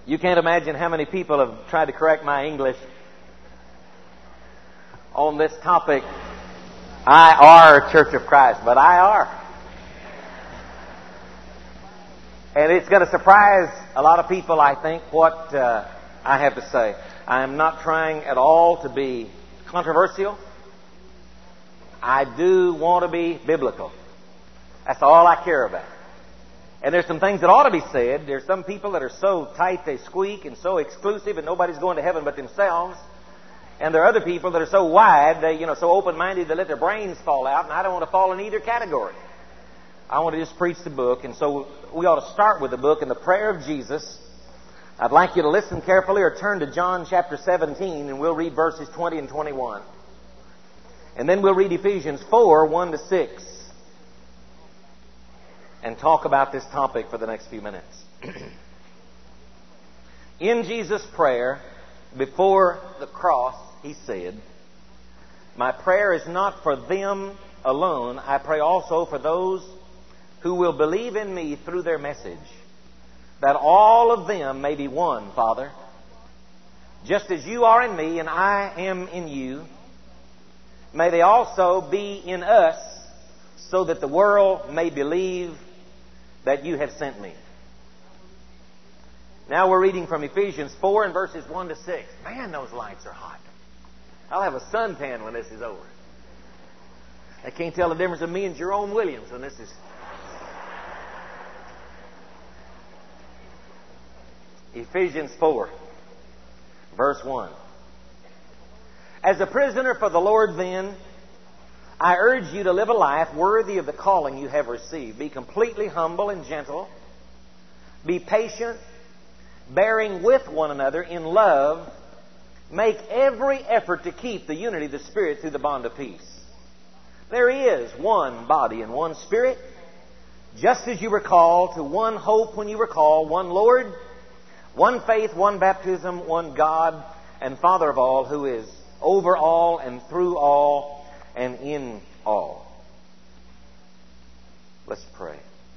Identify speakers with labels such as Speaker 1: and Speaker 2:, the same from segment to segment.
Speaker 1: You can't imagine how many people have tried to correct my English on this topic. IR Church of Christ, but IR. And it's going to surprise a lot of people, I think, what I have to say. I am not trying at all to be controversial. I do want to be biblical. That's all I care about. And there's some things that ought to be said. There's some people that are so tight they squeak and so exclusive and nobody's going to heaven but themselves. And there are other people that are so wide, they, so open-minded they let their brains fall out, and I don't want to fall in either category. I want to just preach the book, and so we ought to start with the book and the prayer of Jesus. I'd like you to listen carefully or turn to John chapter 17, and we'll read verses 20 and 21. And then we'll read Ephesians 4, 1 to 6. And talk about this topic for the next few minutes. In Jesus' prayer, before the cross, He said, "My prayer is not for them alone. I pray also for those who will believe in Me through their message, that all of them may be one, Father. Just as You are in Me and I am in You, may they also be in us, so that the world may believe that You have sent Me." Now we're reading from Ephesians 4 and verses 1 to 6. Man, those lights are hot. I'll have a suntan when this is over. I can't tell the difference of me and Jerome Williams when this is... Ephesians 4, verse 1. "As a prisoner for the Lord, then, I urge you to live a life worthy of the calling you have received. Be completely humble and gentle. Be patient, bearing with one another in love. Make every effort to keep the unity of the Spirit through the bond of peace. There is one body and one Spirit, just as you were called to one hope when you were called, one Lord, one faith, one baptism, one God and Father of all, who is over all and through all and in all." Let's pray.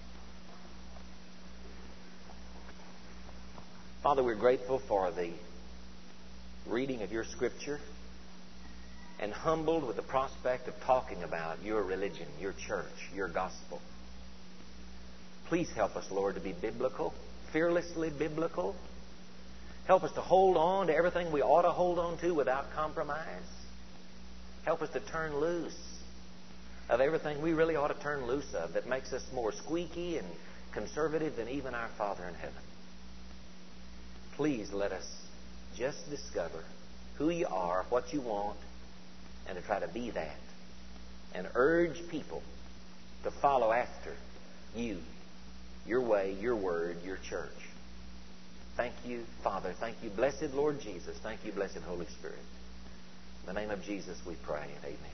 Speaker 1: Father, we're grateful for the reading of Your Scripture and humbled with the prospect of talking about Your religion, Your church, Your gospel. Please help us, Lord, to be biblical, fearlessly biblical. Help us to hold on to everything we ought to hold on to without compromise. Help us to turn loose of everything we really ought to turn loose of that makes us more squeaky and conservative than even our Father in heaven. Please let us just discover who You are, what You want, and to try to be that. And urge people to follow after You, Your way, Your word, Your church. Thank You, Father. Thank You, blessed Lord Jesus. Thank You, blessed Holy Spirit. In the name of Jesus we pray, and amen.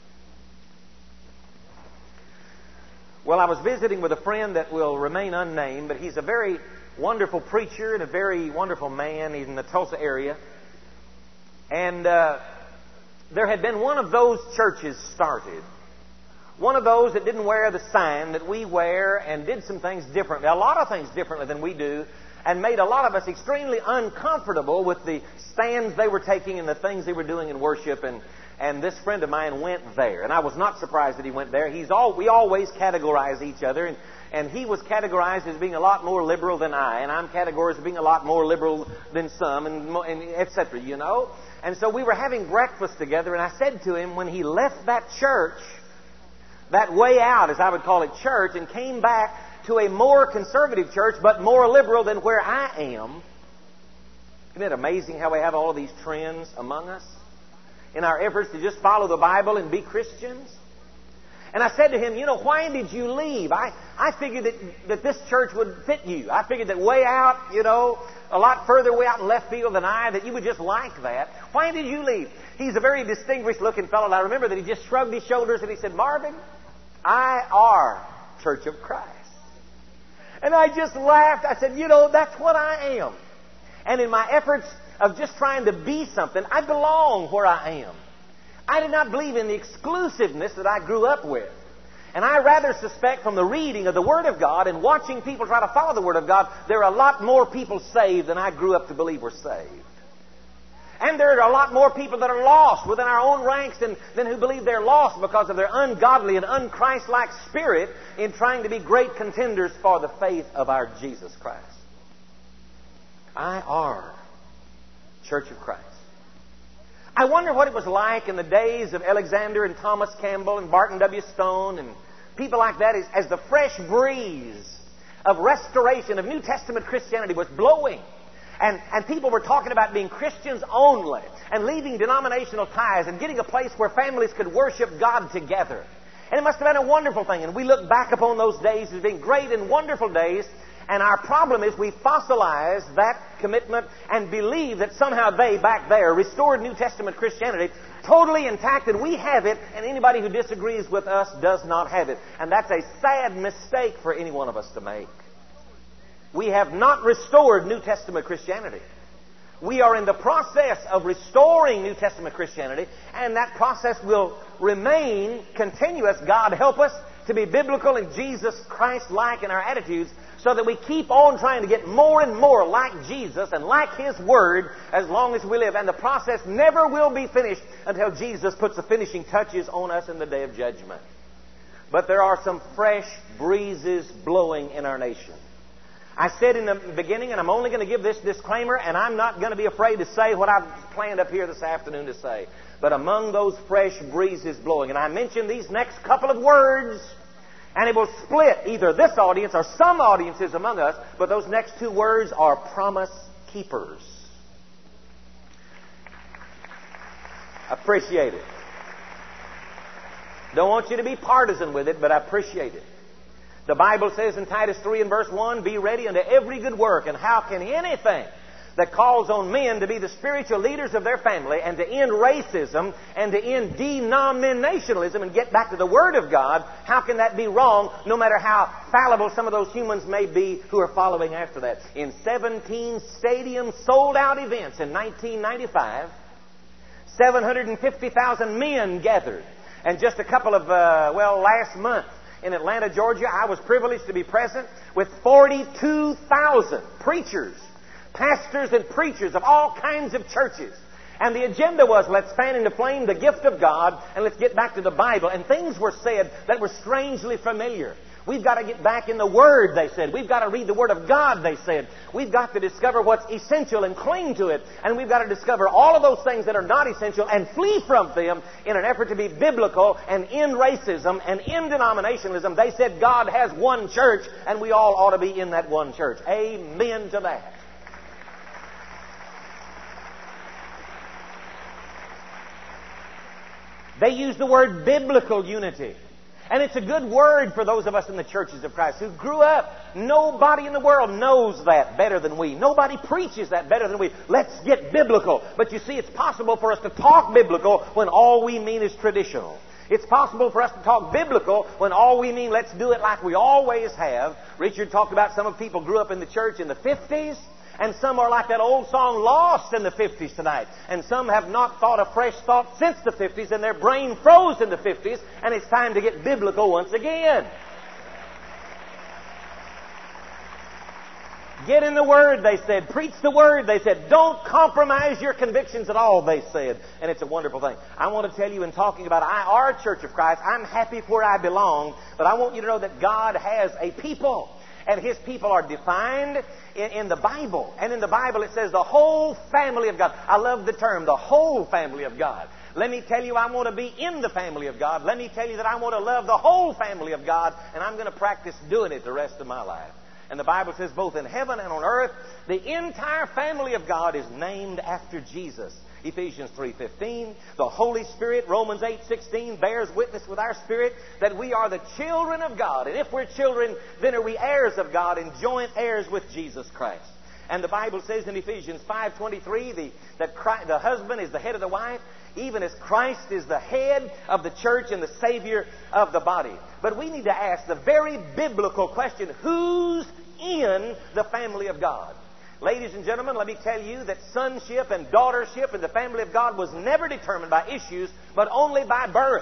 Speaker 1: Well, I was visiting with a friend that will remain unnamed, but he's a very wonderful preacher and a very wonderful man. He's in the Tulsa area. And there had been one of those churches started. One of those that didn't wear the sign that we wear and did some things differently, a lot of things differently than we do, and made a lot of us extremely uncomfortable with the stands they were taking and the things they were doing in worship. And this friend of mine went there. And I was not surprised that he went there. We always categorize each other. And he was categorized as being a lot more liberal than I. And I'm categorized as being a lot more liberal than some, and et cetera, And so we were having breakfast together. And I said to him, when he left that church, that way out, as I would call it, church, and came back to a more conservative church, but more liberal than where I am. Isn't it amazing how we have all of these trends among us in our efforts to just follow the Bible and be Christians? And I said to him, why did you leave? I figured that this church would fit you. I figured that way out, a lot further way out in left field than that you would just like that. Why did you leave? He's a very distinguished looking fellow. And I remember that he just shrugged his shoulders and he said, "Marvin, IR Church of Christ." And I just laughed. I said, that's what I am. And in my efforts of just trying to be something, I belong where I am. I did not believe in the exclusiveness that I grew up with. And I rather suspect from the reading of the Word of God and watching people try to follow the Word of God, there are a lot more people saved than I grew up to believe were saved. And there are a lot more people that are lost within our own ranks than who believe they're lost because of their ungodly and un-Christ-like spirit in trying to be great contenders for the faith of our Jesus Christ. IR, Church of Christ. I wonder what it was like in the days of Alexander and Thomas Campbell and Barton W. Stone and people like that as the fresh breeze of restoration of New Testament Christianity was blowing. And people were talking about being Christians only and leaving denominational ties and getting a place where families could worship God together. And it must have been a wonderful thing. And we look back upon those days as being great and wonderful days. And our problem is we fossilize that commitment and believe that somehow they, back there, restored New Testament Christianity totally intact, and we have it, and anybody who disagrees with us does not have it. And that's a sad mistake for any one of us to make. We have not restored New Testament Christianity. We are in the process of restoring New Testament Christianity, and that process will remain continuous. God help us to be biblical and Jesus Christ-like in our attitudes so that we keep on trying to get more and more like Jesus and like His Word as long as we live. And the process never will be finished until Jesus puts the finishing touches on us in the day of judgment. But there are some fresh breezes blowing in our nation. I said in the beginning, and I'm only going to give this disclaimer, and I'm not going to be afraid to say what I've planned up here this afternoon to say. But among those fresh breezes blowing, and I mentioned these next couple of words, and it will split either this audience or some audiences among us, but those next two words are promise keepers. Appreciate it. Don't want you to be partisan with it, but I appreciate it. The Bible says in Titus 3 and verse 1, be ready unto every good work. And how can anything that calls on men to be the spiritual leaders of their family and to end racism and to end denominationalism and get back to the Word of God, how can that be wrong no matter how fallible some of those humans may be who are following after that? In 17 stadium sold-out events in 1995, 750,000 men gathered. And just a couple of, last month, in Atlanta, Georgia, I was privileged to be present with 42,000 preachers, pastors and preachers of all kinds of churches. And the agenda was, let's fan into flame the gift of God and let's get back to the Bible. And things were said that were strangely familiar. We've got to get back in the Word, they said. We've got to read the Word of God, they said. We've got to discover what's essential and cling to it. And we've got to discover all of those things that are not essential and flee from them in an effort to be biblical and end racism and end denominationalism. They said God has one church and we all ought to be in that one church. Amen to that. They use the word biblical unity. And it's a good word for those of us in the churches of Christ who grew up. Nobody in the world knows that better than we. Nobody preaches that better than we. Let's get biblical. But you see, it's possible for us to talk biblical when all we mean is traditional. It's possible for us to talk biblical when all we mean, let's do it like we always have. Richard talked about some of people grew up in the church in the 50s. And some are like that old song, Lost in the 50s tonight. And some have not thought a fresh thought since the 50s, and their brain froze in the 50s, and it's time to get biblical once again. Get in the Word, they said. Preach the Word, they said. Don't compromise your convictions at all, they said. And it's a wonderful thing. I want to tell you in talking about our Church of Christ, I'm happy where I belong, but I want you to know that God has a people. And His people are defined in the Bible. And in the Bible it says the whole family of God. I love the term, the whole family of God. Let me tell you, I want to be in the family of God. Let me tell you that I want to love the whole family of God. And I'm going to practice doing it the rest of my life. And the Bible says both in heaven and on earth, the entire family of God is named after Jesus. Ephesians 3:15, the Holy Spirit, Romans 8:16, bears witness with our spirit that we are the children of God. And if we're children, then are we heirs of God and joint heirs with Jesus Christ. And the Bible says in Ephesians 5:23 that the husband is the head of the wife, even as Christ is the head of the church and the Savior of the body. But we need to ask the very biblical question, who's in the family of God? Ladies and gentlemen, let me tell you that sonship and daughtership in the family of God was never determined by issues, but only by birth.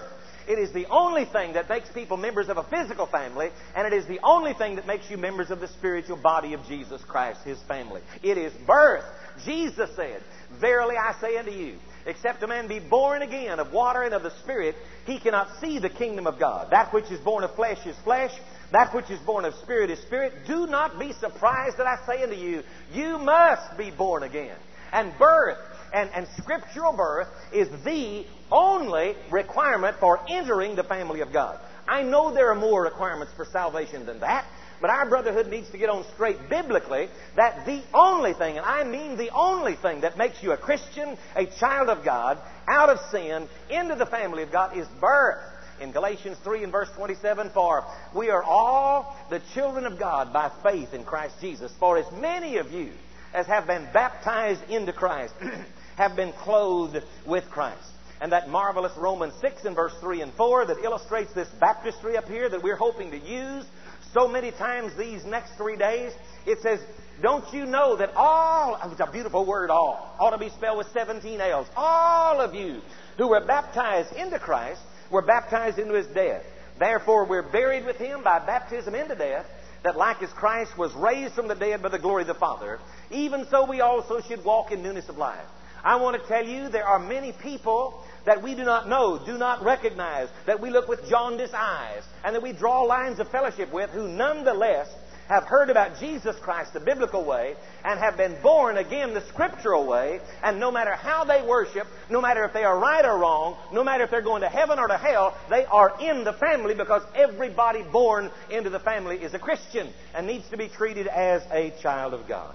Speaker 1: It is the only thing that makes people members of a physical family, and it is the only thing that makes you members of the spiritual body of Jesus Christ, His family. It is birth. Jesus said, "Verily I say unto you, except a man be born again of water and of the Spirit, he cannot see the kingdom of God. That which is born of flesh is flesh. That which is born of spirit is spirit. Do not be surprised that I say unto you, you must be born again." And birth and scriptural birth is the only requirement for entering the family of God. I know there are more requirements for salvation than that, but our brotherhood needs to get on straight biblically that the only thing, and I mean the only thing that makes you a Christian, a child of God, out of sin, into the family of God, is birth. In Galatians 3 and verse 27, "For we are all the children of God by faith in Christ Jesus. For as many of you as have been baptized into Christ have been clothed with Christ." And that marvelous Romans 6 and verse 3 and 4 that illustrates this baptistry up here that we're hoping to use so many times these next 3 days. It says, "Don't you know that all," it's a beautiful word, all, ought to be spelled with 17 L's, "all of you who were baptized into Christ were baptized into His death. Therefore we're buried with Him by baptism into death, that like as Christ was raised from the dead by the glory of the Father, even so we also should walk in newness of life." I want to tell you, there are many people that we do not know, do not recognize, that we look with jaundiced eyes, and that we draw lines of fellowship with, who nonetheless have heard about Jesus Christ the biblical way, and have been born again the scriptural way, and no matter how they worship, no matter if they are right or wrong, no matter if they're going to heaven or to hell, they are in the family, because everybody born into the family is a Christian and needs to be treated as a child of God.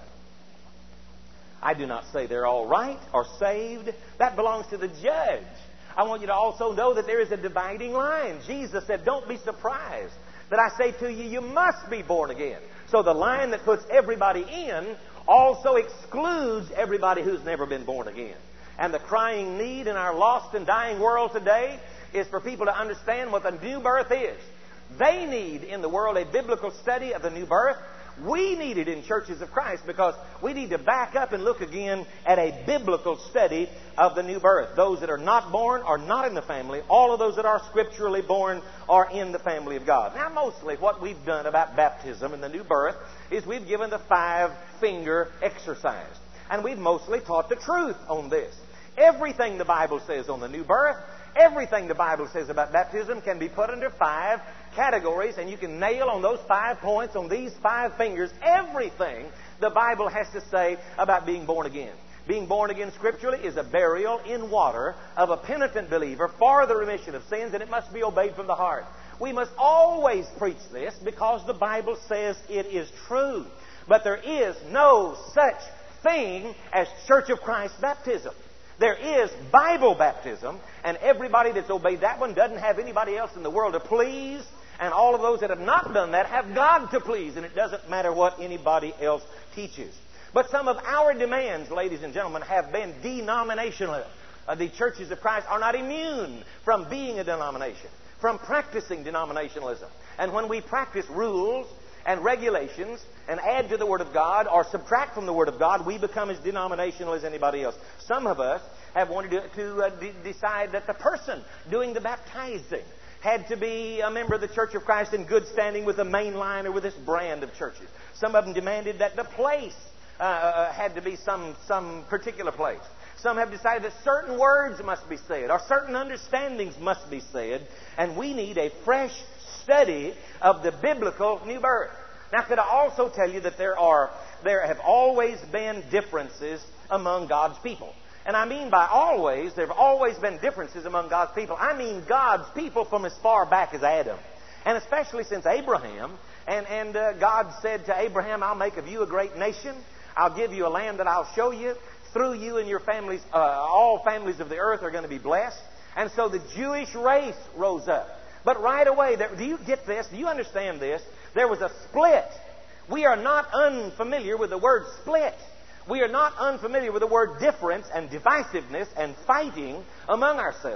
Speaker 1: I do not say they're all right or saved. That belongs to the judge. I want you to also know that there is a dividing line. Jesus said, "Don't be surprised that I say to you, you must be born again." So the line that puts everybody in also excludes everybody who's never been born again. And the crying need in our lost and dying world today is for people to understand what the new birth is. They need in the world a biblical study of the new birth. We need it in churches of Christ, because we need to back up and look again at a biblical study of the new birth. Those that are not born are not in the family. All of those that are scripturally born are in the family of God. Now, mostly what we've done about baptism and the new birth is we've given the 5-finger exercise. And we've mostly taught the truth on this. Everything the Bible says on the new birth, everything the Bible says about baptism can be put under 5 categories, and you can nail on those 5 points, on these 5 fingers, everything the Bible has to say about being born again. Being born again scripturally is a burial in water of a penitent believer for the remission of sins, and it must be obeyed from the heart. We must always preach this because the Bible says it is true. But there is no such thing as Church of Christ baptism. There is Bible baptism, and everybody that's obeyed that one doesn't have anybody else in the world to please, and all of those that have not done that have God to please, and it doesn't matter what anybody else teaches. But some of our demands, ladies and gentlemen, have been denominational. The churches of Christ are not immune from being a denomination, from practicing denominationalism. And when we practice rules and regulations and add to the Word of God or subtract from the Word of God, we become as denominational as anybody else. Some of us have wanted to decide that the person doing the baptizing had to be a member of the Church of Christ in good standing with the main line or with this brand of churches. Some of them demanded that the place had to be some particular place. Some have decided that certain words must be said or certain understandings must be said, and we need a fresh study of the biblical new birth. Now, could I also tell you that there have always been differences among God's people? And I mean by always, there have always been differences among God's people. I mean God's people from as far back as Adam. And especially since Abraham. And God said to Abraham, "I'll make of you a great nation. I'll give you a land that I'll show you. Through you and your families, all families of the earth are going to be blessed." And so the Jewish race rose up. But right away, do you get this? Do you understand this? There was a split. We are not unfamiliar with the word split. We are not unfamiliar with the word difference and divisiveness and fighting among ourselves.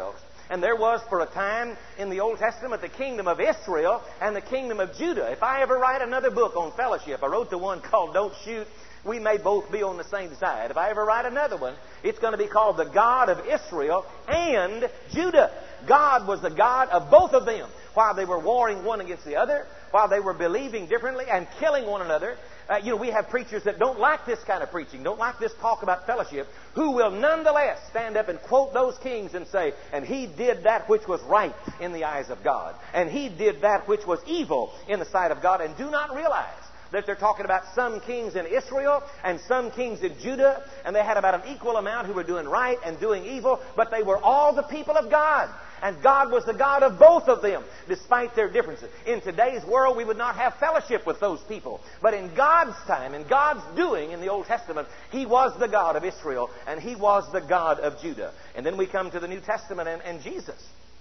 Speaker 1: And there was for a time in the Old Testament the kingdom of Israel and the kingdom of Judah. If I ever write another book on fellowship, I wrote the one called Don't Shoot, we may both be on the same side. If I ever write another one, it's going to be called the God of Israel and Judah. God was the God of both of them. While they were warring one against the other, while they were believing differently and killing one another. We have preachers that don't like this kind of preaching, don't like this talk about fellowship, who will nonetheless stand up and quote those kings and say, and he did that which was right in the eyes of God, and he did that which was evil in the sight of God, and do not realize that they're talking about some kings in Israel and some kings in Judah, and they had about an equal amount who were doing right and doing evil, but they were all the people of God. And God was the God of both of them, despite their differences. In today's world, we would not have fellowship with those people. But in God's time, in God's doing in the Old Testament, He was the God of Israel, and He was the God of Judah. And then we come to the New Testament and Jesus.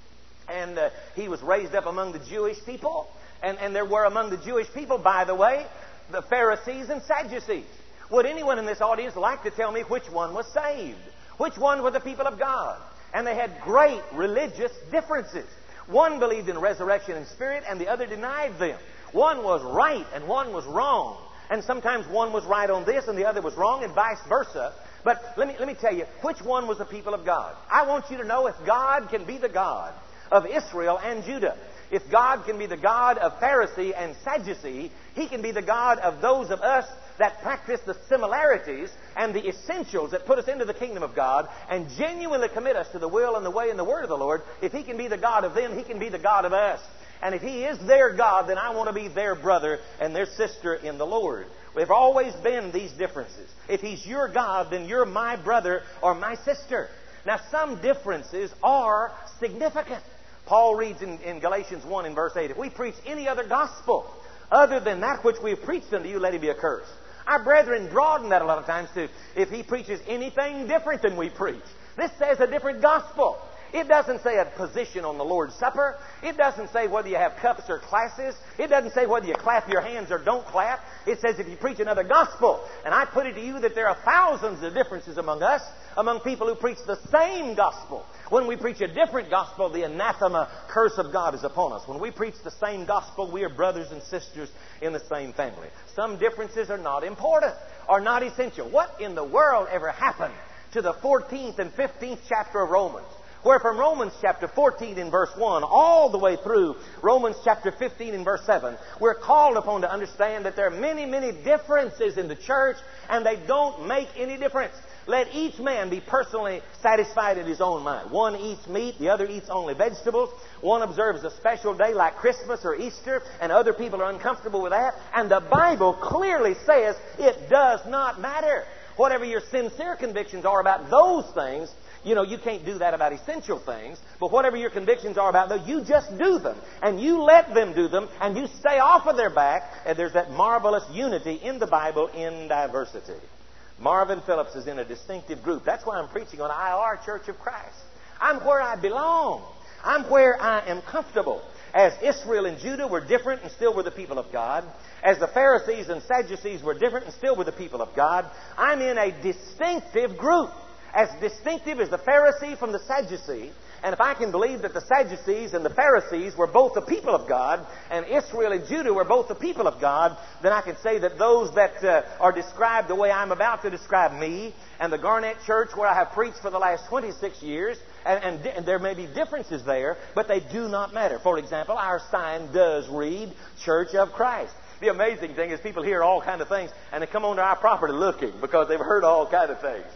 Speaker 1: And He was raised up among the Jewish people. And there were among the Jewish people, by the way, the Pharisees and Sadducees. Would anyone in this audience like to tell me which one was saved? Which one were the people of God? And they had great religious differences. One believed in resurrection and spirit, and the other denied them. One was right, and one was wrong. And sometimes one was right on this, and the other was wrong, and vice versa. But let me tell you, which one was the people of God? I want you to know if God can be the God of Israel and Judah, if God can be the God of Pharisee and Sadducee, He can be the God of those of us that practice the similarities and the essentials that put us into the kingdom of God and genuinely commit us to the will and the way and the word of the Lord. If He can be the God of them, He can be the God of us. And if He is their God, then I want to be their brother and their sister in the Lord. There have always been these differences. If He's your God, then you're my brother or my sister. Now, some differences are significant. Paul reads in Galatians 1 in verse 8, if we preach any other gospel other than that which we have preached unto you, let it be accursed. Our brethren broaden that a lot of times to, if he preaches anything different than we preach. This says a different gospel. It doesn't say a position on the Lord's Supper. It doesn't say whether you have cups or classes. It doesn't say whether you clap your hands or don't clap. It says if you preach another gospel. And I put it to you that there are thousands of differences among us, among people who preach the same gospel. When we preach a different gospel, the anathema curse of God is upon us. When we preach the same gospel, we are brothers and sisters in the same family. Some differences are not important, are not essential. What in the world ever happened to the 14th and 15th chapter of Romans? Where from Romans chapter 14 in verse 1 all the way through Romans chapter 15 in verse 7, we're called upon to understand that there are many, many differences in the church, and they don't make any difference. Let each man be personally satisfied in his own mind. One eats meat, the other eats only vegetables. One observes a special day like Christmas or Easter, and other people are uncomfortable with that. And the Bible clearly says it does not matter. Whatever your sincere convictions are about those things, you can't do that about essential things. But whatever your convictions are about those, you just do them. And you let them do them, and you stay off of their back. And there's that marvelous unity in the Bible in diversity. Marvin Phillips is in a distinctive group. That's why I'm preaching on IR Church of Christ. I'm where I belong. I'm where I am comfortable. As Israel and Judah were different and still were the people of God, as the Pharisees and Sadducees were different and still were the people of God, I'm in a distinctive group. As distinctive as the Pharisee from the Sadducee. And if I can believe that the Sadducees and the Pharisees were both the people of God, and Israel and Judah were both the people of God, then I can say that those that are described the way I'm about to describe me, and the Garnett Church where I have preached for the last 26 years, and there may be differences there, but they do not matter. For example, our sign does read Church of Christ. The amazing thing is people hear all kinds of things, and they come onto our property looking because they've heard all kinds of things,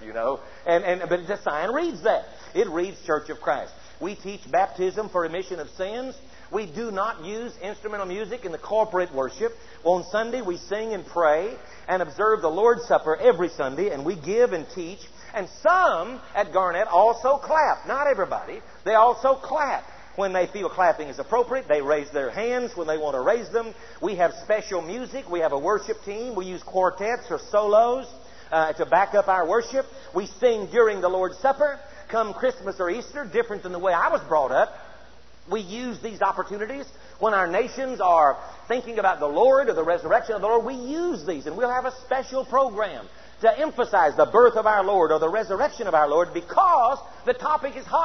Speaker 1: But the sign reads that. It reads Church of Christ. We teach baptism for remission of sins. We do not use instrumental music in the corporate worship. On Sunday, we sing and pray and observe the Lord's Supper every Sunday, and we give and teach. And some at Garnett also clap. Not everybody. They also clap. When they feel clapping is appropriate, they raise their hands when they want to raise them. We have special music. We have a worship team. We use quartets or solos to back up our worship. We sing during the Lord's Supper. Come Christmas or Easter, different than the way I was brought up. We use these opportunities when our nations are thinking about the Lord or the resurrection of the Lord. We use these, and we'll have a special program to emphasize the birth of our Lord or the resurrection of our Lord because the topic is hot.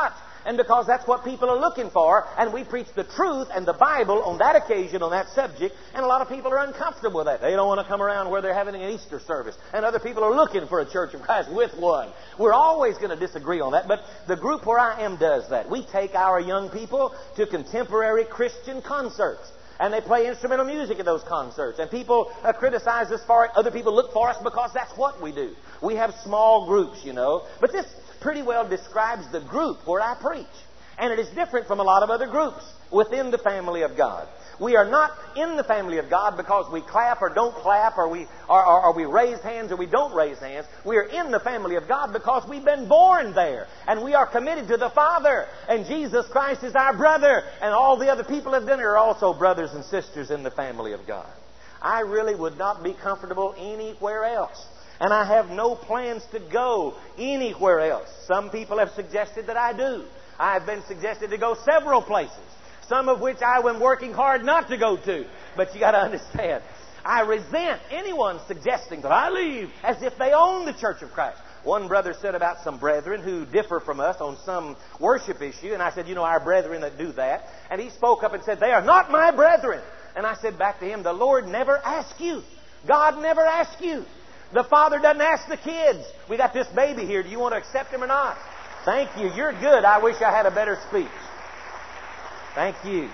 Speaker 1: and because that's what people are looking for, and we preach the truth and the Bible on that occasion, on that subject, and a lot of people are uncomfortable with that. They don't want to come around where they're having an Easter service, and other people are looking for a Church of Christ with one. We're always going to disagree on that, but the group where I am does that. We take our young people to contemporary Christian concerts. And they play instrumental music at those concerts. And people criticize us for it. Other people look for us because that's what we do. We have small groups, you know. But this pretty well describes the group where I preach. And it is different from a lot of other groups within the family of God. We are not in the family of God because we clap or don't clap, or we raise hands or we don't raise hands. We are in the family of God because we've been born there. And we are committed to the Father. And Jesus Christ is our brother. And all the other people have been here are also brothers and sisters in the family of God. I really would not be comfortable anywhere else. And I have no plans to go anywhere else. Some people have suggested that I do. I have been suggested to go several places, some of which I am working hard not to go to. But you got to understand, I resent anyone suggesting that I leave as if they own the Church of Christ. One brother said about some brethren who differ from us on some worship issue, and I said, you know, our brethren that do that. And he spoke up and said, they are not my brethren. And I said back to him, the Lord never asked you. God never asked you. The Father doesn't ask the kids. We got this baby here. Do you want to accept him or not? Thank you. You're good. I wish I had a better speech. Thank you.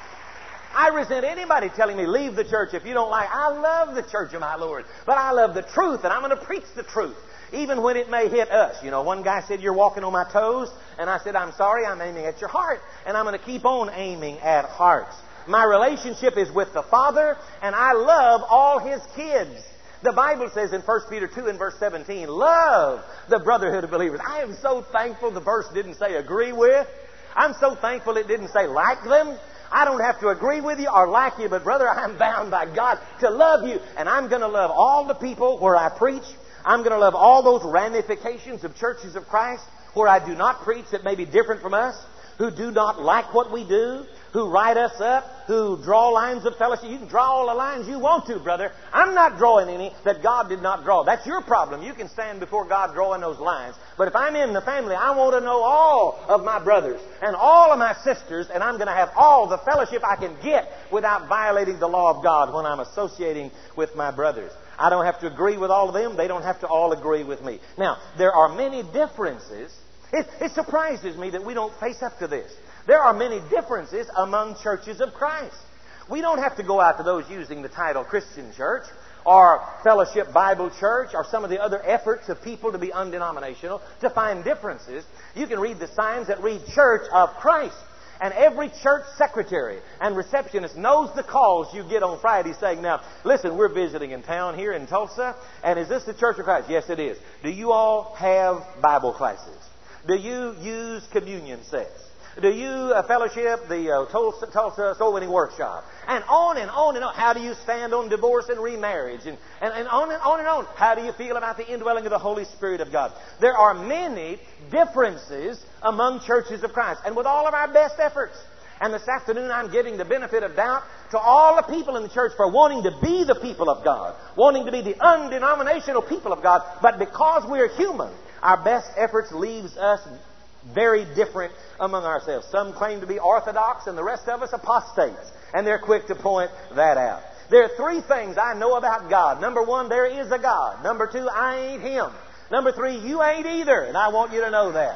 Speaker 1: I resent anybody telling me, leave the church if you don't like. I love the church of my Lord. But I love the truth, and I'm going to preach the truth, even when it may hit us. You know, one guy said, you're walking on my toes. And I said, I'm sorry, I'm aiming at your heart. And I'm going to keep on aiming at hearts. My relationship is with the Father, and I love all His kids. The Bible says in 1 Peter 2 and verse 17, love the brotherhood of believers. I am so thankful the verse didn't say agree with. I'm so thankful it didn't say like them. I don't have to agree with you or like you, but brother, I'm bound by God to love you. And I'm going to love all the people where I preach. I'm going to love all those ramifications of churches of Christ where I do not preach that may be different from us, who do not like what we do, who write us up, who draw lines of fellowship. You can draw all the lines you want to, brother. I'm not drawing any that God did not draw. That's your problem. You can stand before God drawing those lines. But if I'm in the family, I want to know all of my brothers and all of my sisters, and I'm going to have all the fellowship I can get without violating the law of God when I'm associating with my brothers. I don't have to agree with all of them. They don't have to all agree with me. Now, there are many differences. It surprises me that we don't face up to this. There are many differences among churches of Christ. We don't have to go out to those using the title Christian church or Fellowship Bible Church or some of the other efforts of people to be undenominational to find differences. You can read the signs that read Church of Christ. And every church secretary and receptionist knows the calls you get on Friday saying, now, listen, we're visiting in town here in Tulsa, and is this the Church of Christ? Yes, it is. Do you all have Bible classes? Do you use communion sets? Do you fellowship the Tulsa Soul Winning Workshop? And on and on and on. How do you stand on divorce and remarriage? And on and on and on. How do you feel about the indwelling of the Holy Spirit of God? There are many differences among churches of Christ. And with all of our best efforts. And this afternoon I'm giving the benefit of doubt to all the people in the church for wanting to be the people of God. Wanting to be the undenominational people of God. But because we are human, our best efforts leaves us very different among ourselves. Some claim to be orthodox and the rest of us apostates. And they're quick to point that out. There are three things I know about God. Number one, there is a God. Number two, I ain't Him. Number three, you ain't either. And I want you to know that.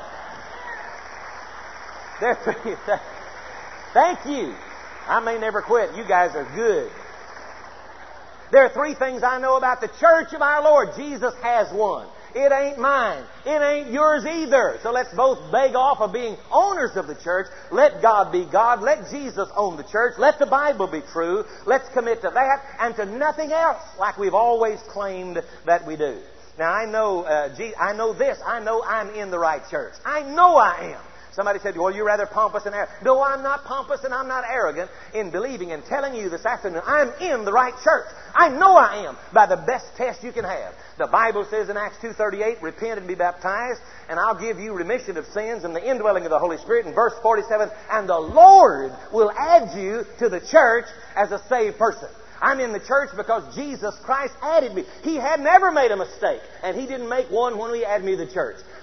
Speaker 1: There are three. Thank you. I may never quit. You guys are good. There are three things I know about the church of our Lord. Jesus has one. It ain't mine. It ain't yours either. So let's both beg off of being owners of the church. Let God be God. Let Jesus own the church. Let the Bible be true. Let's commit to that and to nothing else like we've always claimed that we do. Now, I know this. I know I'm in the right church. I know I am. Somebody said, well, you're rather pompous and arrogant. No, I'm not pompous and I'm not arrogant in believing and telling you this afternoon I'm in the right church. I know I am by the best test you can have. The Bible says in Acts 2:38, repent and be baptized, and I'll give you remission of sins and the indwelling of the Holy Spirit. In verse 47, and the Lord will add you to the church as a saved person. I'm in the church because Jesus Christ added me. He had never made a mistake, and He didn't make one when He added me to the church.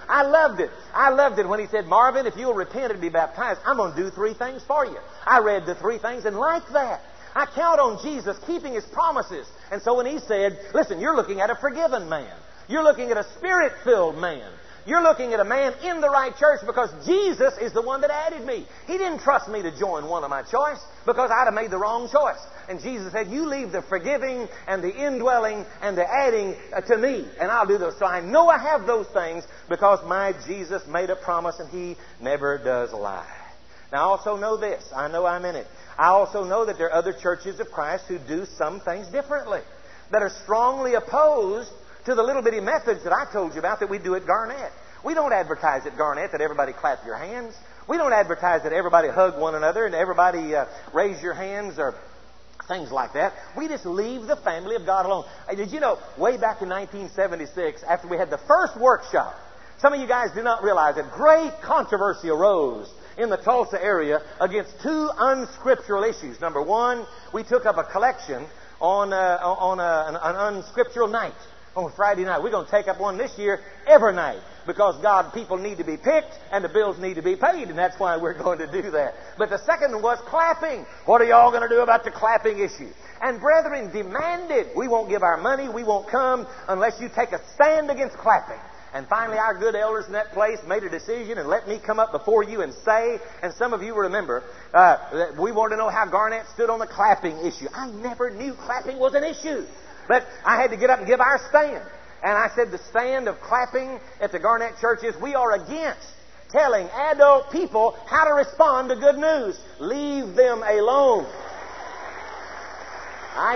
Speaker 1: I loved it. I loved it when he said, Marvin, if you'll repent and be baptized, I'm going to do 3 things for you. I read the 3 things and liked that. I count on Jesus keeping His promises. And so when He said, listen, you're looking at a forgiven man. You're looking at a Spirit-filled man. You're looking at a man in the right church because Jesus is the one that added me. He didn't trust me to join one of my choice because I'd have made the wrong choice. And Jesus said, you leave the forgiving and the indwelling and the adding to me, and I'll do those. So I know I have those things because my Jesus made a promise and He never does lie. Now I also know this. I know I'm in it. I also know that there are other churches of Christ who do some things differently, that are strongly opposed to the little bitty methods that I told you about that we do at Garnett. We don't advertise at Garnett that everybody clap your hands. We don't advertise that everybody hug one another and everybody raise your hands or things like that. We just leave the family of God alone. Did you know, way back in 1976, after we had the first workshop, some of you guys do not realize that great controversy arose in the Tulsa area against 2 unscriptural issues. Number 1, we took up a collection on an unscriptural night. On Friday night. We're going to take up one this year every night because people need to be picked and the bills need to be paid, and that's why we're going to do that. But the second one was clapping. What are y'all going to do about the clapping issue? And brethren demanded, we won't give our money, we won't come unless you take a stand against clapping. And finally, our good elders in that place made a decision and let me come up before you and say, and some of you remember, that we wanted to know how Garnett stood on the clapping issue. I never knew clapping was an issue. But I had to get up and give our stand. And I said the stand of clapping at the Garnett churches, we are against telling adult people how to respond to good news. Leave them alone. I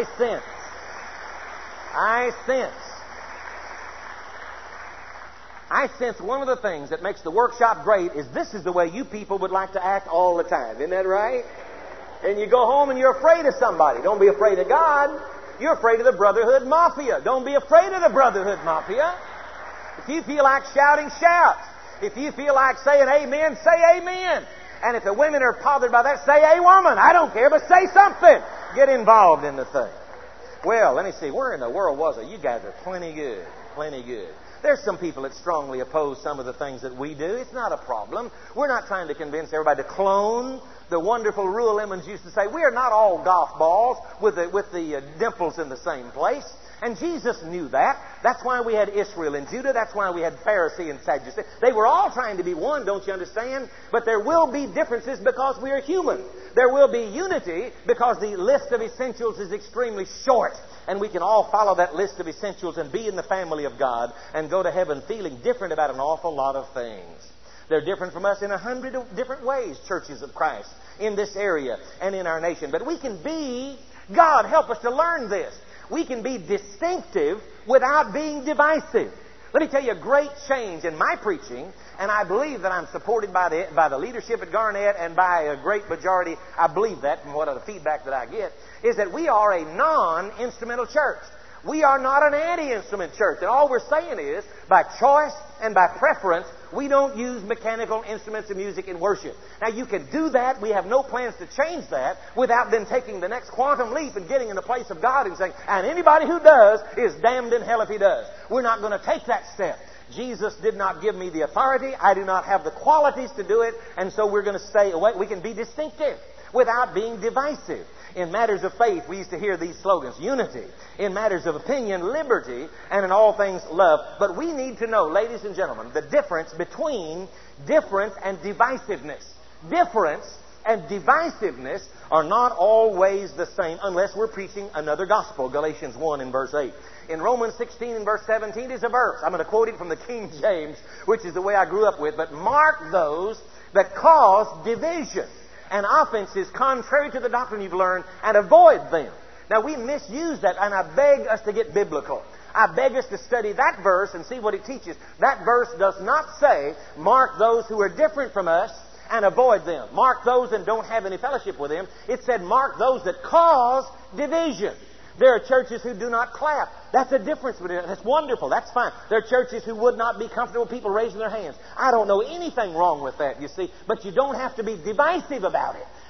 Speaker 1: sense one of the things that makes the workshop great is this is the way you people would like to act all the time. Isn't that right? And you go home and you're afraid of somebody. Don't be afraid of God. You're afraid of the Brotherhood Mafia. Don't be afraid of the Brotherhood Mafia. If you feel like shouting, shout. If you feel like saying amen, say amen. And if the women are bothered by that, say a woman. I don't care, but say something. Get involved in the thing. Well, let me see. Where in the world was it? You guys are plenty good. Plenty good. There's some people that strongly oppose some of the things that we do. It's not a problem. We're not trying to convince everybody to clone. The wonderful Ruel Emmons used to say, we are not all golf balls with the dimples in the same place. And Jesus knew that. That's why we had Israel and Judah. That's why we had Pharisee and Sadducee. They were all trying to be one, don't you understand? But there will be differences because we are human. There will be unity because the list of essentials is extremely short. And we can all follow that list of essentials and be in the family of God and go to heaven feeling different about an awful lot of things. They're different from us in 100 different ways, churches of Christ, in this area and in our nation. But we can be, God help us to learn this. We can be distinctive without being divisive. Let me tell you a great change in my preaching, and I believe that I'm supported by the leadership at Garnett and by a great majority, I believe that from what the feedback that I get, is that we are a non-instrumental church. We are not an anti-instrument church. And all we're saying is, by choice and by preference, we don't use mechanical instruments of music in worship. Now, you can do that. We have no plans to change that without then taking the next quantum leap and getting in the place of God and saying, and anybody who does is damned in hell if he does. We're not going to take that step. Jesus did not give me the authority. I do not have the qualities to do it. And so we're going to stay away. We can be distinctive without being divisive. In matters of faith, we used to hear these slogans, unity. In matters of opinion, liberty. And in all things, love. But we need to know, ladies and gentlemen, the difference between difference and divisiveness. Difference and divisiveness are not always the same unless we're preaching another gospel. Galatians 1 and verse 8. In Romans 16 and verse 17 is a verse. I'm going to quote it from the King James, which is the way I grew up with. But mark those that cause division and offenses contrary to the doctrine you've learned, and avoid them. Now, we misuse that, and I beg us to get biblical. I beg us to study that verse and see what it teaches. That verse does not say, mark those who are different from us and avoid them. Mark those and don't have any fellowship with them. It said, mark those that cause division. There are churches who do not clap. That's a difference. That's wonderful. That's fine. There are churches who would not be comfortable with people raising their hands. I don't know anything wrong with that, you see. But you don't have to be divisive about it.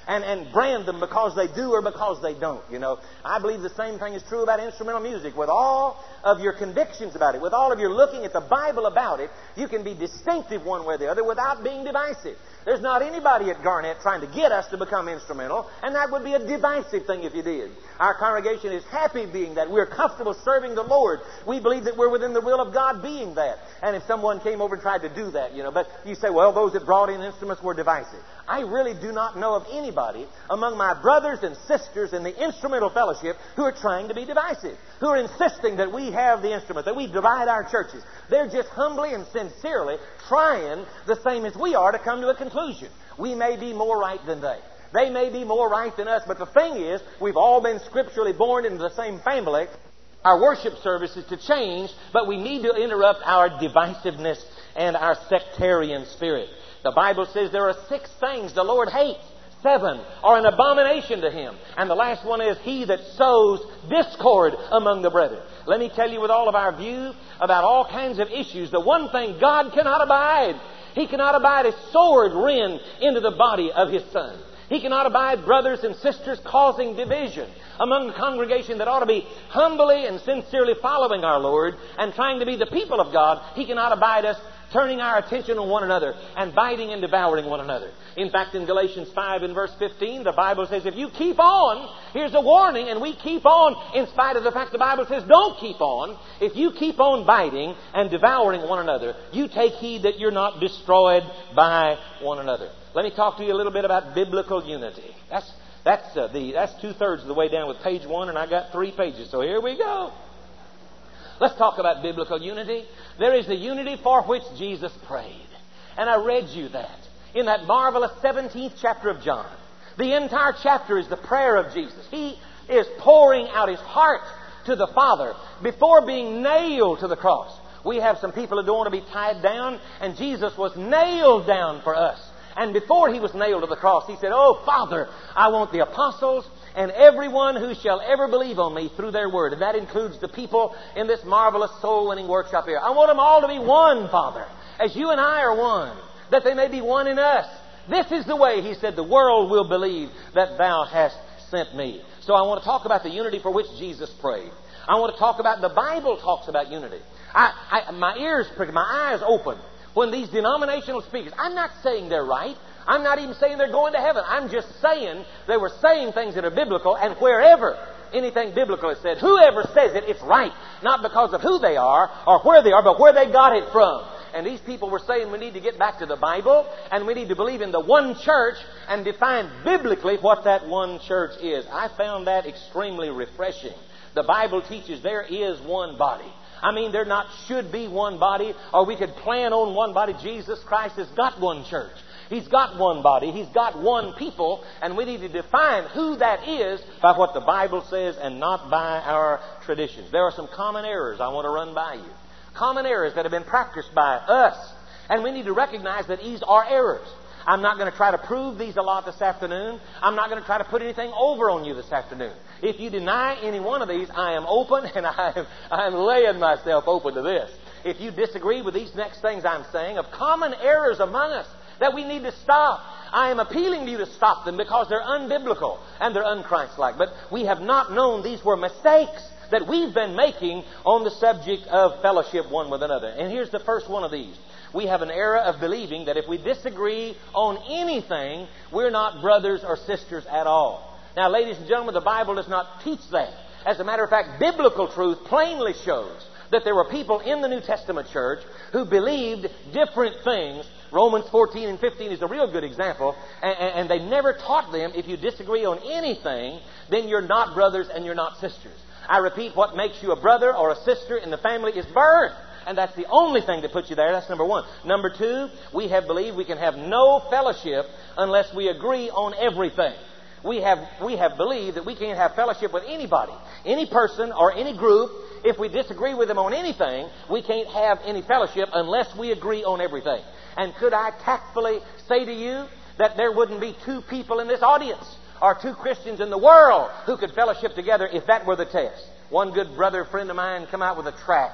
Speaker 1: and brand them because they do or because they don't. You know, I believe the same thing is true about instrumental music. With all of your convictions about it, with all of your looking at the Bible about it, you can be distinctive one way or the other without being divisive. There's not anybody at Garnett trying to get us to become instrumental, and that would be a divisive thing if you did. Our congregation is happy being that. We're comfortable serving the Lord. We believe that we're within the will of God being that. And if someone came over and tried to do that, you know, but you say, well, those that brought in instruments were divisive. I really do not know of anybody among my brothers and sisters in the instrumental fellowship who are trying to be divisive, who are insisting that we have the instrument, that we divide our churches. They're just humbly and sincerely trying, the same as we are, to come to a conclusion. We may be more right than they. They may be more right than us, but the thing is, we've all been scripturally born into the same family. Our worship service is to change, but we need to interrupt our divisiveness and our sectarian spirit. The Bible says there are 6 things the Lord hates. 7 are an abomination to Him. And the last one is he that sows discord among the brethren. Let me tell you, with all of our view about all kinds of issues, the one thing God cannot abide, He cannot abide a sword rend into the body of His Son. He cannot abide brothers and sisters causing division among the congregation that ought to be humbly and sincerely following our Lord and trying to be the people of God. He cannot abide us turning our attention on one another and biting and devouring one another. In fact, in Galatians 5 and verse 15, the Bible says, if you keep on, here's a warning, and we keep on in spite of the fact the Bible says don't keep on. If you keep on biting and devouring one another, you take heed that you're not destroyed by one another. Let me talk to you a little bit about biblical unity. That's 2/3 of the way down with page 1, and I got 3 pages, so here we go. Let's talk about biblical unity. There is the unity for which Jesus prayed. And I read you that in that marvelous 17th chapter of John. The entire chapter is the prayer of Jesus. He is pouring out His heart to the Father before being nailed to the cross. We have some people who don't want to be tied down, and Jesus was nailed down for us. And before He was nailed to the cross, He said, oh, Father, I want the apostles and everyone who shall ever believe on Me through their word. And that includes the people in this marvelous soul-winning workshop here. I want them all to be one, Father, as You and I are one, that they may be one in us. This is the way, He said, the world will believe that Thou hast sent Me. So I want to talk about the unity for which Jesus prayed. I want to talk about, the Bible talks about unity. My ears prick, my eyes open when these denominational speakers, I'm not saying they're right. I'm not even saying they're going to heaven. I'm just saying they were saying things that are biblical, and wherever anything biblical is said, whoever says it, it's right. Not because of who they are or where they are, but where they got it from. And these people were saying we need to get back to the Bible, and we need to believe in the one church and define biblically what that one church is. I found that extremely refreshing. The Bible teaches there is one body. I mean, there not should be one body, or we could plan on one body. Jesus Christ has got one church. He's got one body. He's got one people. And we need to define who that is by what the Bible says and not by our traditions. There are some common errors I want to run by you. Common errors that have been practiced by us. And we need to recognize that these are errors. I'm not going to try to prove these a lot this afternoon. I'm not going to try to put anything over on you this afternoon. If you deny any one of these, I am open, and I'm laying myself open to this. If you disagree with these next things I'm saying of common errors among us that we need to stop, I am appealing to you to stop them because they're unbiblical and they're unchristlike. But we have not known these were mistakes that we've been making on the subject of fellowship one with another. And here's the first one of these. We have an error of believing that if we disagree on anything, we're not brothers or sisters at all. Now, ladies and gentlemen, the Bible does not teach that. As a matter of fact, biblical truth plainly shows that there were people in the New Testament church who believed different things. Romans 14 and 15 is a real good example. And they never taught them, if you disagree on anything, then you're not brothers and you're not sisters. I repeat, what makes you a brother or a sister in the family is birth. And that's the only thing that puts you there. That's number one. Number two, we have believed we can have no fellowship unless we agree on everything. We have believed that we can't have fellowship with anybody, any person or any group. If we disagree with them on anything, we can't have any fellowship unless we agree on everything. And could I tactfully say to you that there wouldn't be 2 people in this audience or 2 Christians in the world who could fellowship together if that were the test? One good brother friend of mine come out with a tract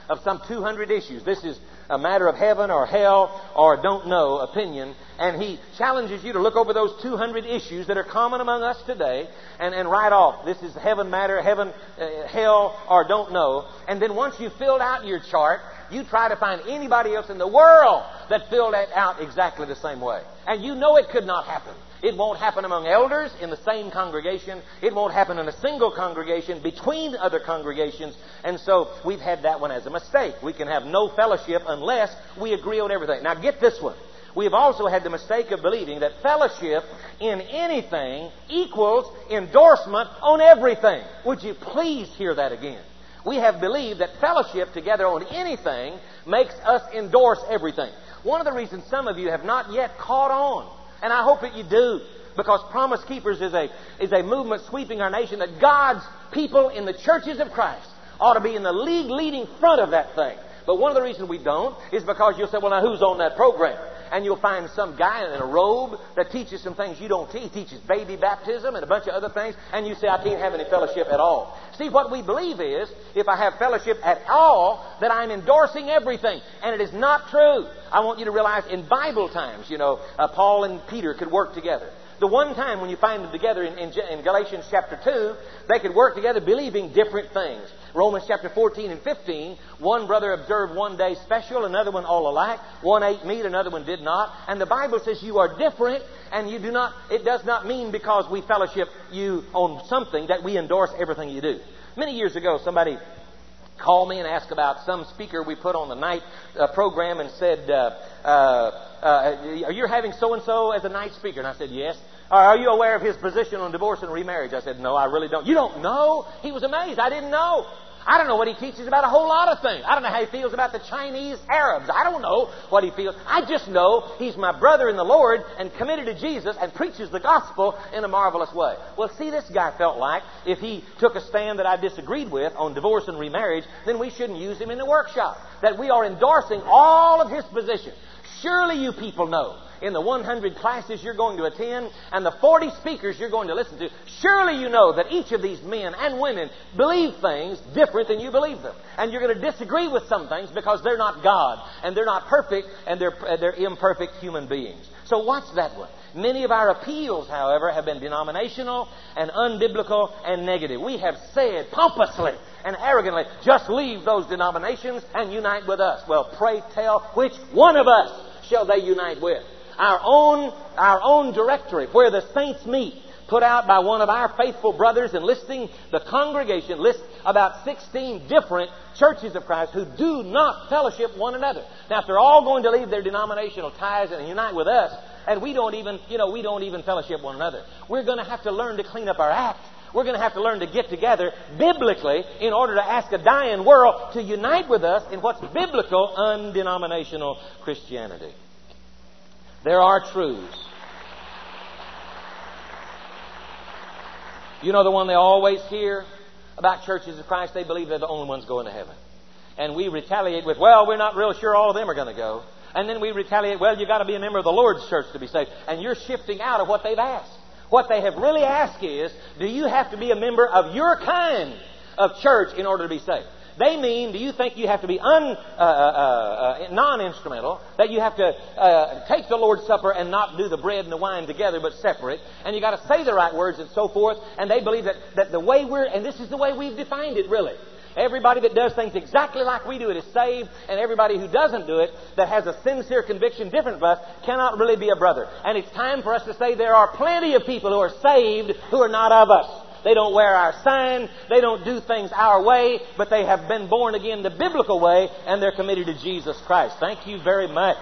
Speaker 1: of some 200 issues. This is a matter of heaven or hell or don't know opinion. And he challenges you to look over those 200 issues that are common among us today and write off, this is heaven matter, heaven, hell, or don't know. And then once you've filled out your chart, you try to find anybody else in the world that filled that out exactly the same way. And you know it could not happen. It won't happen among elders in the same congregation. It won't happen in a single congregation between other congregations. And so we've had that one as a mistake. We can have no fellowship unless we agree on everything. Now get this one. We have also had the mistake of believing that fellowship in anything equals endorsement on everything. Would you please hear that again? We have believed that fellowship together on anything makes us endorse everything. One of the reasons some of you have not yet caught on, and I hope that you do, because Promise Keepers is a movement sweeping our nation, that God's people in the churches of Christ ought to be in the league leading front of that thing. But one of the reasons we don't is because you'll say, well, now who's on that program? And you'll find some guy in a robe that teaches some things you don't teach. He teaches baby baptism and a bunch of other things. And you say, I can't have any fellowship at all. See, what we believe is, if I have fellowship at all, that I'm endorsing everything. And it is not true. I want you to realize in Bible times, Paul and Peter could work together. The one time when you find them together in Galatians chapter 2, they could work together believing different things. Romans chapter 14 and 15, one brother observed one day special, another one all alike. One ate meat, another one did not. And the Bible says you are different, and you do not. It does not mean because we fellowship you on something that we endorse everything you do. Many years ago, somebody called me and asked about some speaker we put on the night program and said, are you having so-and-so as a night speaker? And I said, yes. Are you aware of his position on divorce and remarriage? I said, no, I really don't. You don't know? He was amazed. I didn't know. I don't know what he teaches about a whole lot of things. I don't know how he feels about the Chinese Arabs. I don't know what he feels. I just know he's my brother in the Lord and committed to Jesus and preaches the gospel in a marvelous way. Well, see, this guy felt like if he took a stand that I disagreed with on divorce and remarriage, then we shouldn't use him in the workshop. That we are endorsing all of his position. Surely you people know, in the 100 classes you're going to attend and the 40 speakers you're going to listen to, surely you know that each of these men and women believe things different than you believe them. And you're going to disagree with some things because they're not God and they're not perfect and they're imperfect human beings. So watch that one. Many of our appeals, however, have been denominational and unbiblical and negative. We have said pompously and arrogantly, just leave those denominations and unite with us. Well, pray tell, which one of us shall they unite with? Our own directory where the saints meet, put out by one of our faithful brothers enlisting the congregation, lists about 16 different churches of Christ who do not fellowship one another. Now, if they're all going to leave their denominational ties and unite with us, and we don't even fellowship one another, we're going to have to learn to clean up our act. We're going to have to learn to get together biblically in order to ask a dying world to unite with us in what's biblical, undenominational Christianity. There are truths. You know the one they always hear about churches of Christ? They believe they're the only ones going to heaven. And we retaliate with, well, we're not real sure all of them are going to go. And then we retaliate, well, you've got to be a member of the Lord's church to be saved. And you're shifting out of what they've asked. What they have really asked is, do you have to be a member of your kind of church in order to be saved? They mean, do you think you have to be non-instrumental, that you have to take the Lord's Supper and not do the bread and the wine together but separate, and you got to say the right words and so forth, and they believe that the way and this is the way we've defined it really. Everybody that does things exactly like we do it is saved, and everybody who doesn't do it, that has a sincere conviction different from us, cannot really be a brother. And it's time for us to say there are plenty of people who are saved who are not of us. They don't wear our sign, they don't do things our way, but they have been born again the biblical way, and they're committed to Jesus Christ. Thank you very much.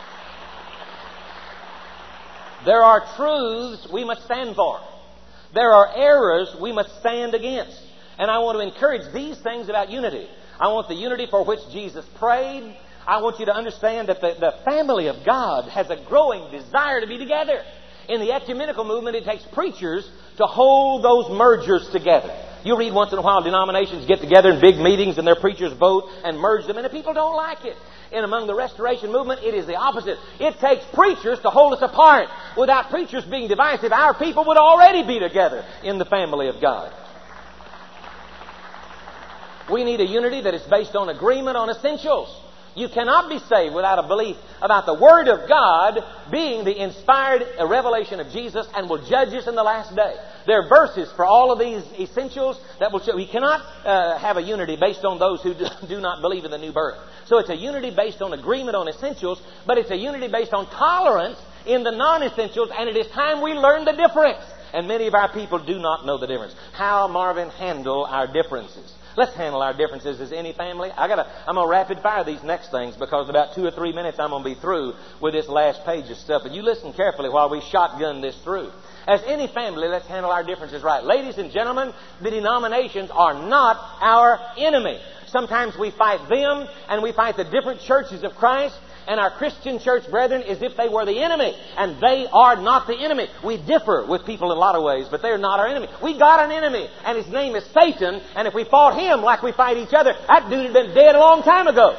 Speaker 1: There are truths we must stand for. There are errors we must stand against. And I want to encourage these things about unity. I want the unity for which Jesus prayed. I want you to understand that the family of God has a growing desire to be together. In the ecumenical movement, it takes preachers to hold those mergers together. You read once in a while denominations get together in big meetings and their preachers vote and merge them, and the people don't like it. And among the Restoration movement, it is the opposite. It takes preachers to hold us apart. Without preachers being divisive, our people would already be together in the family of God. We need a unity that is based on agreement on essentials. You cannot be saved without a belief about the Word of God being the inspired revelation of Jesus and will judge us in the last day. There are verses for all of these essentials that will show. We cannot have a unity based on those who do not believe in the new birth. So it's a unity based on agreement on essentials, but it's a unity based on tolerance in the non-essentials, and it is time we learn the difference. And many of our people do not know the difference. How, Marvin, handle our differences? Let's handle our differences as any family. I'm going to rapid fire these next things because in about 2 or 3 minutes I'm going to be through with this last page of stuff. But you listen carefully while we shotgun this through. As any family, let's handle our differences right. Ladies and gentlemen, the denominations are not our enemy. Sometimes we fight them and we fight the different churches of Christ and our Christian church brethren as if they were the enemy. And they are not the enemy. We differ with people in a lot of ways, but they're not our enemy. We got an enemy, and his name is Satan. And if we fought him like we fight each other, that dude had been dead a long time ago.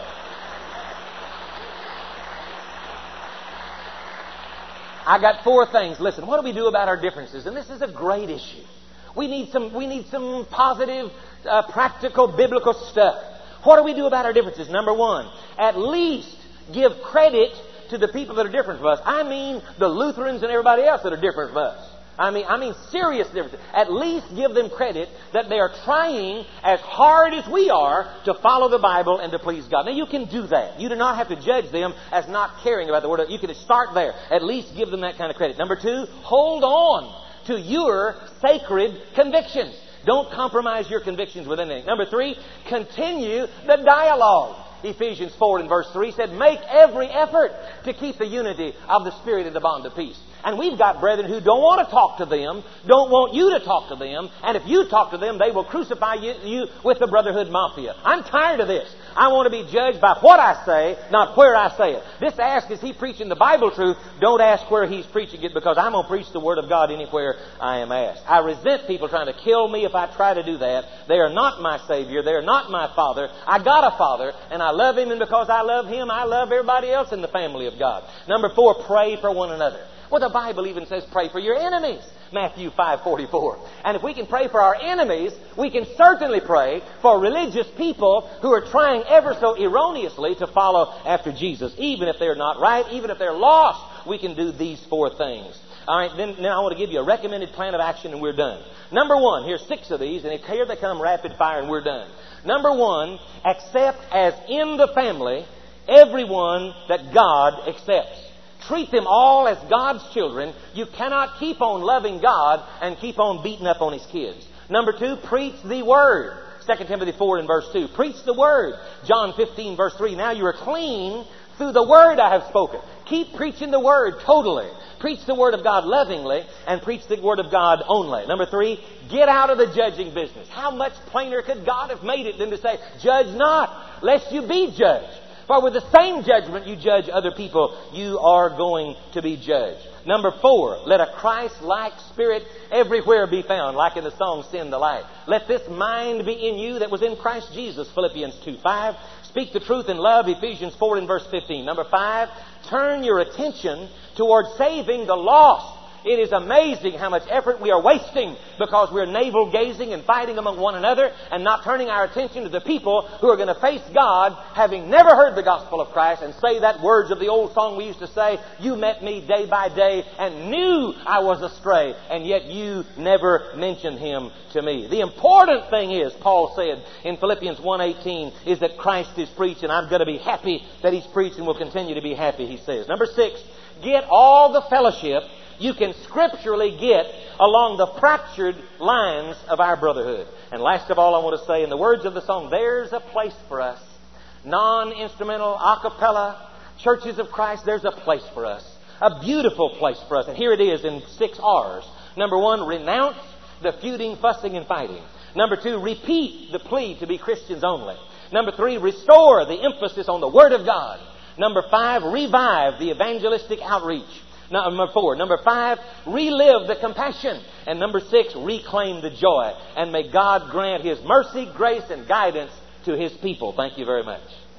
Speaker 1: I got 4 things. Listen, what do we do about our differences? And this is a great issue. We need some positive, practical, biblical stuff. What do we do about our differences? Number 1, at least give credit to the people that are different from us. I mean the Lutherans and everybody else that are different from us. I mean serious differences. At least give them credit that they are trying as hard as we are to follow the Bible and to please God. Now you can do that. You do not have to judge them as not caring about the Word. You can start there. At least give them that kind of credit. Number 2, hold on to your sacred convictions. Don't compromise your convictions with anything. Number 3, continue the dialogue. Ephesians 4 and verse 3 said, make every effort to keep the unity of the Spirit in the bond of peace. And we've got brethren who don't want to talk to them, don't want you to talk to them, and if you talk to them, they will crucify you with the Brotherhood Mafia. I'm tired of this. I want to be judged by what I say, not where I say it. This ask, is he preaching the Bible truth? Don't ask where he's preaching it, because I'm going to preach the Word of God anywhere I am asked. I resent people trying to kill me if I try to do that. They are not my Savior. They are not my Father. I got a Father, and I love Him, and because I love Him, I love everybody else in the family of God. Number 4, pray for one another. Well, the Bible even says pray for your enemies. Matthew 5:44. And if we can pray for our enemies, we can certainly pray for religious people who are trying ever so erroneously to follow after Jesus. Even if they're not right, even if they're lost, we can do these 4 things. All right, then I want to give you a recommended plan of action and we're done. Number 1, here's 6 of these, and here they come rapid fire and we're done. Number 1, accept as in the family everyone that God accepts. Treat them all as God's children. You cannot keep on loving God and keep on beating up on His kids. Number 2, preach the Word. 2 Timothy 4 and verse 2. Preach the Word. John 15 verse 3. Now you are clean through the Word I have spoken. Keep preaching the Word totally. Preach the Word of God lovingly and preach the Word of God only. Number 3, get out of the judging business. How much plainer could God have made it than to say, judge not, lest you be judged. For with the same judgment you judge other people, you are going to be judged. Number 4, let a Christ-like spirit everywhere be found, like in the song, Send the Light. Let this mind be in you that was in Christ Jesus, Philippians 2:5. Speak the truth in love, Ephesians 4 and verse 15. Number 5, turn your attention toward saving the lost. It is amazing how much effort we are wasting because we're navel-gazing and fighting among one another and not turning our attention to the people who are going to face God having never heard the gospel of Christ and say that words of the old song we used to say, you met me day by day and knew I was astray, and yet you never mentioned Him to me. The important thing is, Paul said in Philippians 1:18, is that Christ is preached, and I'm going to be happy that He's preached and will continue to be happy, he says. Number 6, get all the fellowship you can scripturally get along the fractured lines of our brotherhood. And last of all, I want to say, in the words of the song, there's a place for us. Non-instrumental, a cappella, churches of Christ, there's a place for us. A beautiful place for us. And here it is in 6 R's. Number 1, renounce the feuding, fussing, and fighting. Number 2, repeat the plea to be Christians only. Number 3, restore the emphasis on the Word of God. Number 5, revive the evangelistic outreach. Number 4. Number 5, relive the compassion. And number 6, reclaim the joy. And may God grant His mercy, grace, and guidance to His people. Thank you very much.